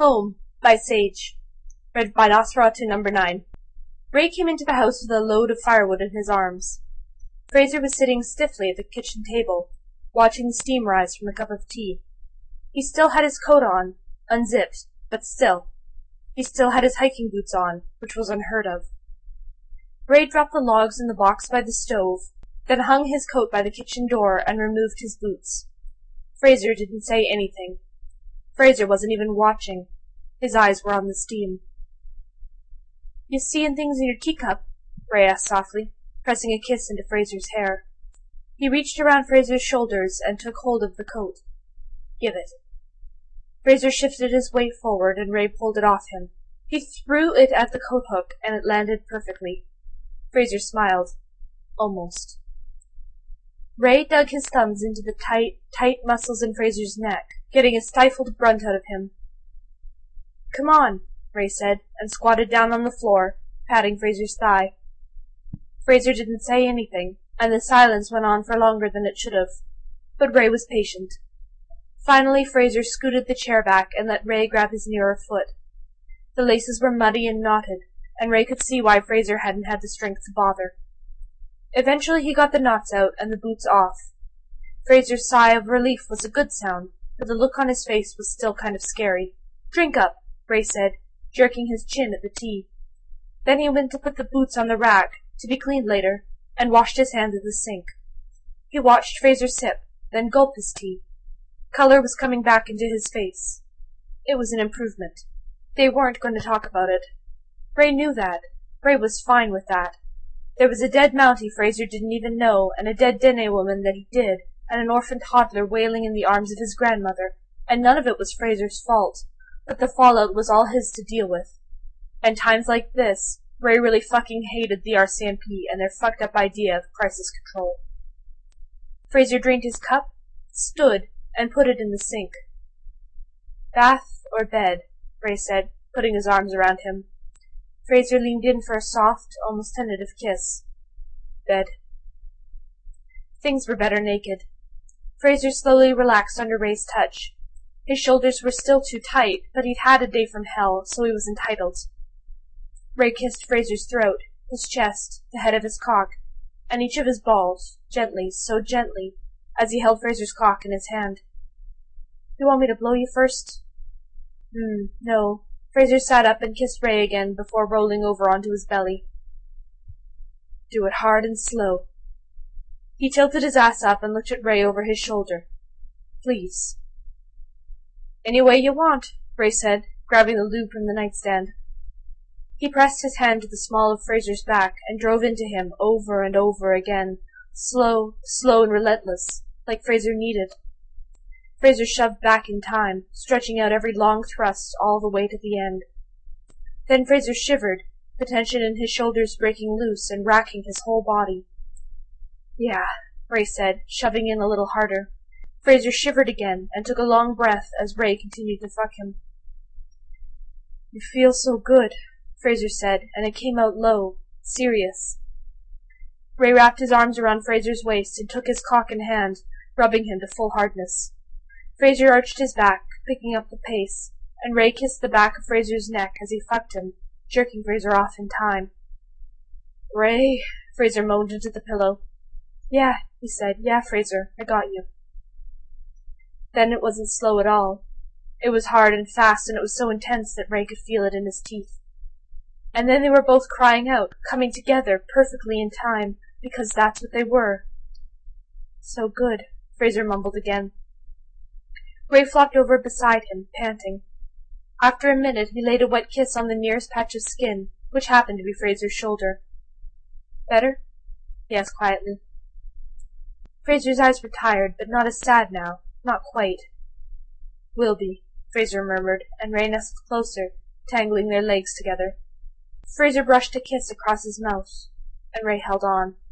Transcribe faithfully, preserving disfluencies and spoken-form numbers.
Home by Sage. Read by Nosferatu number nine. Ray came into the house with a load of firewood in his arms. Fraser was sitting stiffly at the kitchen table, watching the steam rise from a cup of tea. He still had his coat on, unzipped, but still. He still had his hiking boots on, which was unheard of. Ray dropped the logs in the box by the stove, then hung his coat by the kitchen door and removed his boots. Fraser didn't say anything. Fraser wasn't even watching. His eyes were on the steam. "You seein' things in your teacup?" Ray asked softly, pressing a kiss into Fraser's hair. He reached around Fraser's shoulders and took hold of the coat. "Give it." Fraser shifted his weight forward and Ray pulled it off him. He threw it at the coat hook and it landed perfectly. Fraser smiled. Almost. Ray dug his thumbs into the tight, tight muscles in Fraser's neck, getting a stifled grunt out of him. "Come on," Ray said, and squatted down on the floor, patting Fraser's thigh. Fraser didn't say anything, and the silence went on for longer than it should have. But Ray was patient. Finally Fraser scooted the chair back and let Ray grab his nearer foot. The laces were muddy and knotted, and Ray could see why Fraser hadn't had the strength to bother. Eventually he got the knots out and the boots off. Fraser's sigh of relief was a good sound, but the look on his face was still kind of scary. "Drink up," Ray said, jerking his chin at the tea. Then he went to put the boots on the rack, to be cleaned later, and washed his hands at the sink. He watched Fraser sip, then gulp his tea. Color was coming back into his face. It was an improvement. They weren't going to talk about it. Ray knew that. Ray was fine with that. There was a dead Mountie Fraser didn't even know, and a dead Dene woman that he did, and an orphan toddler wailing in the arms of his grandmother, and none of it was Fraser's fault, but the fallout was all his to deal with. And times like this, Ray really fucking hated the R C M P and their fucked up idea of crisis control. Fraser drained his cup, stood, and put it in the sink. "Bath or bed?" Ray said, putting his arms around him. Fraser leaned in for a soft, almost tentative kiss. "Bed." Things were better naked. Fraser slowly relaxed under Ray's touch. His shoulders were still too tight, but he'd had a day from hell, so he was entitled. Ray kissed Fraser's throat, his chest, the head of his cock, and each of his balls, gently, so gently, as he held Fraser's cock in his hand. "You want me to blow you first?" Hmm, no. Fraser sat up and kissed Ray again before rolling over onto his belly. "Do it hard and slow." He tilted his ass up and looked at Ray over his shoulder. "Please." "Any way you want," Ray said, grabbing the lube from the nightstand. He pressed his hand to the small of Fraser's back and drove into him over and over again, slow, slow and relentless, like Fraser needed. Fraser shoved back in time, stretching out every long thrust all the way to the end. Then Fraser shivered, the tension in his shoulders breaking loose and racking his whole body. "Yeah," Ray said, shoving in a little harder. Fraser shivered again and took a long breath as Ray continued to fuck him. "You feel so good," Fraser said, and it came out low, serious. Ray wrapped his arms around Fraser's waist and took his cock in hand, rubbing him to full hardness. Fraser arched his back, picking up the pace, and Ray kissed the back of Fraser's neck as he fucked him, jerking Fraser off in time. "Ray," Fraser moaned into the pillow. "Yeah," he said. "Yeah, Fraser, I got you." Then it wasn't slow at all. It was hard and fast, and it was so intense that Ray could feel it in his teeth. And then they were both crying out, coming together, perfectly in time, because that's what they were. "So good," Fraser mumbled again. Ray flopped over beside him, panting. After a minute he laid a wet kiss on the nearest patch of skin, which happened to be Fraser's shoulder. "Better?" he asked quietly. Fraser's eyes were tired, but not as sad now. Not quite. "Will be," Fraser murmured, and Ray nestled closer, tangling their legs together. Fraser brushed a kiss across his mouth, and Ray held on.